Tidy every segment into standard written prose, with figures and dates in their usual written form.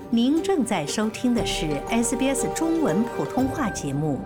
您正在收听的是 SBS 中文普通话节目。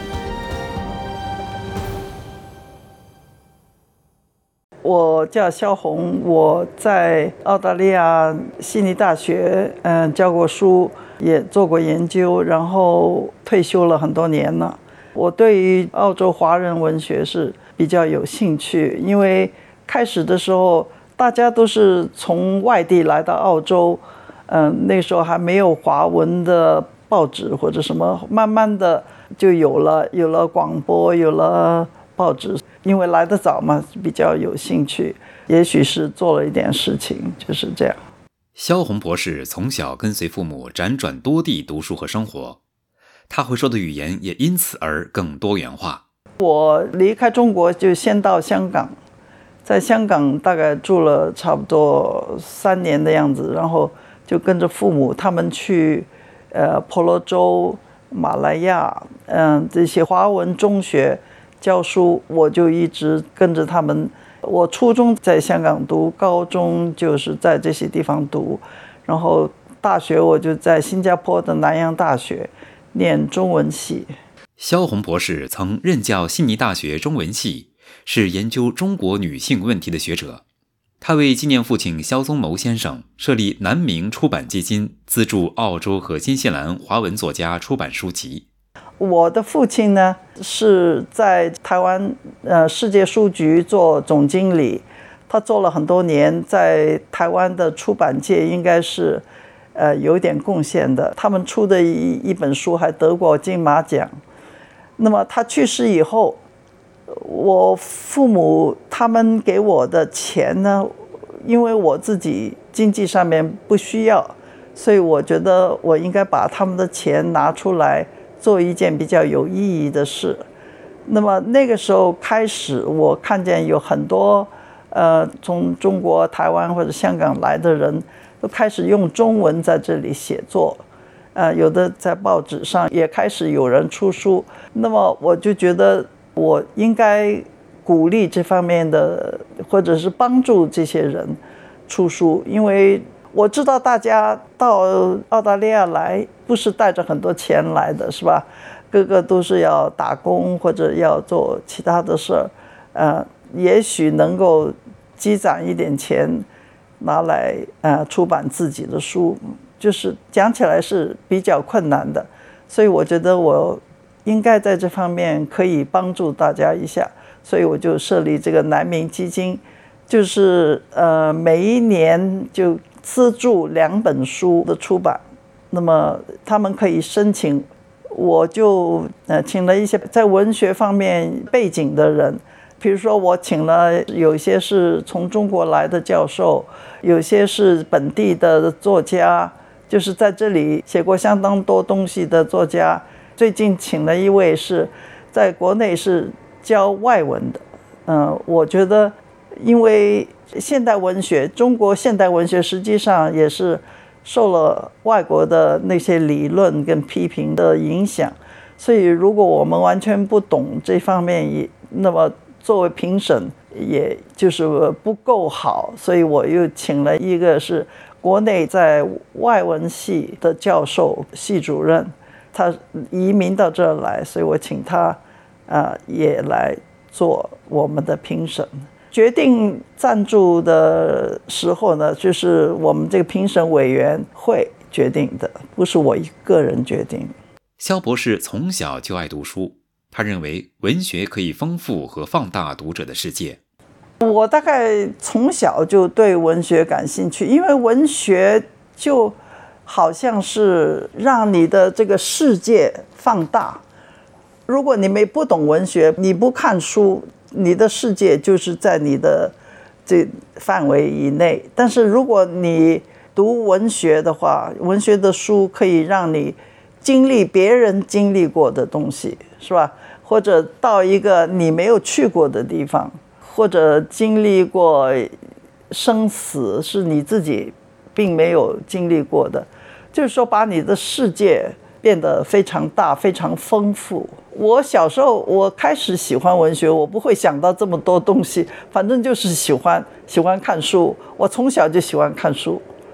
我叫萧红，我在澳大利亚悉尼大学教过书，也做过研究，然后退休了很多年了。我对于澳洲华人文学是比较有兴趣，因为开始的时候大家都是从外地来到澳洲，那时候还没有华文的报纸或者什么，慢慢的就有了广播，有了报纸。因为来得早嘛，比较有兴趣，也许是做了一点事情，就是这样。 萧红博士从小跟随父母辗转多地读书和生活，他会说的语言也因此而更多元化。 我离开中国就先到香港，在香港大概住了差不多3年的样子，然后就跟着父母他们去婆罗洲、马来亚这些华文中学教书，我就一直跟着他们。我初中在香港读，高中就是在这些地方读，然后大学我就在新加坡的南洋大学念中文系。 萧红博士曾任教悉尼大学中文系，是研究中国女性问题的学者。他为纪念父亲萧宗谋先生设立南明出版基金，资助澳洲和新西兰华文作家出版书籍。 我的父亲呢是在台湾世界书局做总经理，他做了很多年，在台湾的出版界应该是有点贡献的。他们出的一本书还得过金马奖。那么他去世以后，我父母他们给我的钱呢，因为我自己经济上面不需要，所以我觉得我应该把他们的钱拿出来做一件比较有意义的事。那么那个时候开始，我看见有很多从中国、台湾或者香港来的人都开始用中文在这里写作，有的在报纸上也开始有人出书。那么我就觉得我应该鼓励这方面的，或者是帮助这些人出书，因为我知道大家到澳大利亚来不是带着很多钱来的，是吧？个个都是要打工或者要做其他的事儿，也许能够积攒一点钱拿来出版自己的书，就是讲起来是比较困难的，所以我觉得我应该在这方面可以帮助大家一下，所以我就设立这个南明基金，就是每一年就资助2本书的出版，那么他们可以申请，我就请了一些在文学方面背景的人，比如说我请了有些是从中国来的教授，有些是本地的作家，就是在这里写过相当多东西的作家。最近请了一位是在国内是教外文的，我觉得因为现代文学，中国现代文学实际上也是受了外国的那些理论跟批评的影响，所以如果我们完全不懂这方面，那么作为评审也就是不够好，所以我又请了一个是国内在外文系的教授，系主任，他移民到这儿来，所以我请他也来做我们的评审。决定赞助的时候呢，就是我们这个评审委员会决定的，不是我一个人决定。 萧博士从小就爱读书，他认为文学可以丰富和放大读者的世界。 我大概从小就对文学感兴趣，因为文学就好像是让你的这个世界放大。如果你不懂文学，你不看书，你的世界就是在你的这范围以内。但是如果你读文学的话，文学的书可以让你经历别人经历过的东西，是吧？或者到一个你没有去过的地方，或者经历过生死是你自己并没有经历过的，就是说把你的世界变得非常大，非常丰富。我小时候我开始喜欢文学，我不会想到这么多东西，反正就是喜欢看书。我从小就喜欢看书，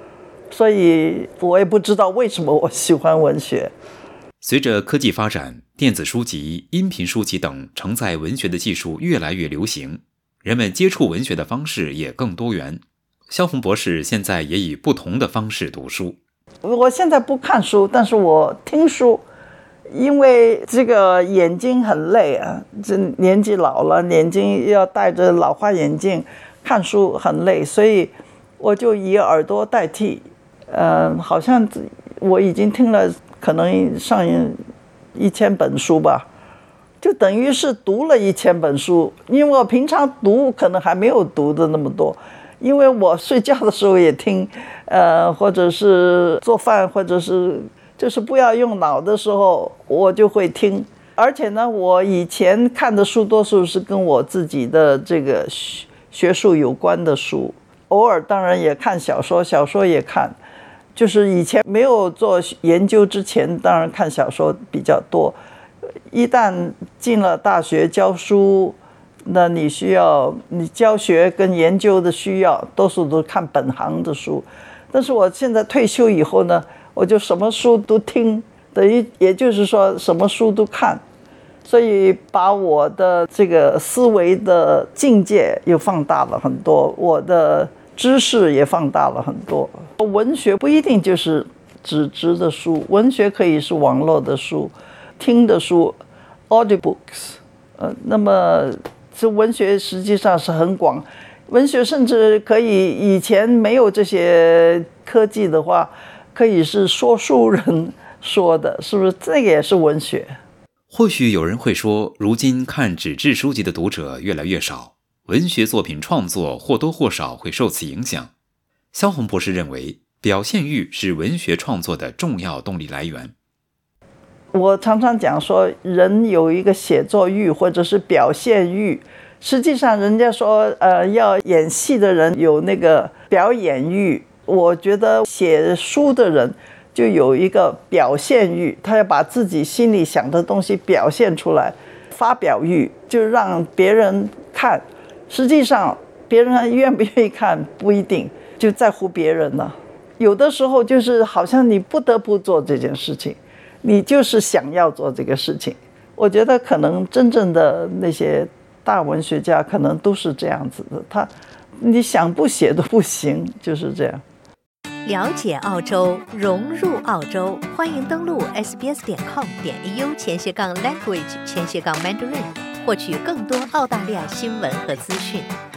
所以我也不知道为什么我喜欢文学。 随着科技发展，电子书籍、音频书籍等承载文学的技术越来越流行，人们接触文学的方式也更多元。萧红博士现在也以不同的方式读书。 我现在不看书，但是我听书，因为这个眼睛很累啊，这年纪老了，眼睛要戴着老花眼镜，看书很累，所以我就以耳朵代替。好像我已经听了可能上1000本书吧，就等于是读了1000本书，因为我平常读可能还没有读的那么多，因为我睡觉的时候也听，或者是做饭，或者是就是不要用脑的时候，我就会听。而且呢，我以前看的书多数是跟我自己的这个学术有关的书，偶尔当然也看小说也看。就是以前没有做研究之前，当然看小说比较多。一旦进了大学教书，那你教学跟研究的需要，多数都看本行的书。但是我现在退休以后呢，我就什么书都听，等于也就是说什么书都看，所以把我的这个思维的境界又放大了很多，我的知识也放大了很多。文学不一定就是纸质的书，文学可以是网络的书、听的书 audiobooks。那么这文学实际上是很广，文学甚至可以以前没有这些科技的话，可以是说书人说的，是不是？这个也是文学。 或许有人会说，如今看纸质书籍的读者越来越少，文学作品创作或多或少会受此影响。萧红博士认为，表现欲是文学创作的重要动力来源。 我常常讲说，人有一个写作欲或者是表现欲，实际上人家说要演戏的人有那个表演欲，我觉得写书的人就有一个表现欲，他要把自己心里想的东西表现出来。发表欲就让别人看，实际上别人愿不愿意看不一定，就在乎别人了。有的时候就是好像你不得不做这件事情，你就是想要做这个事情。我觉得可能真正的那些大文学家可能都是这样子的，你想不写都不行，就是这样。 了解澳洲，融入澳洲，欢迎登录 sbs.com.au/language/Mandarin，获取更多澳大利亚新闻和资讯。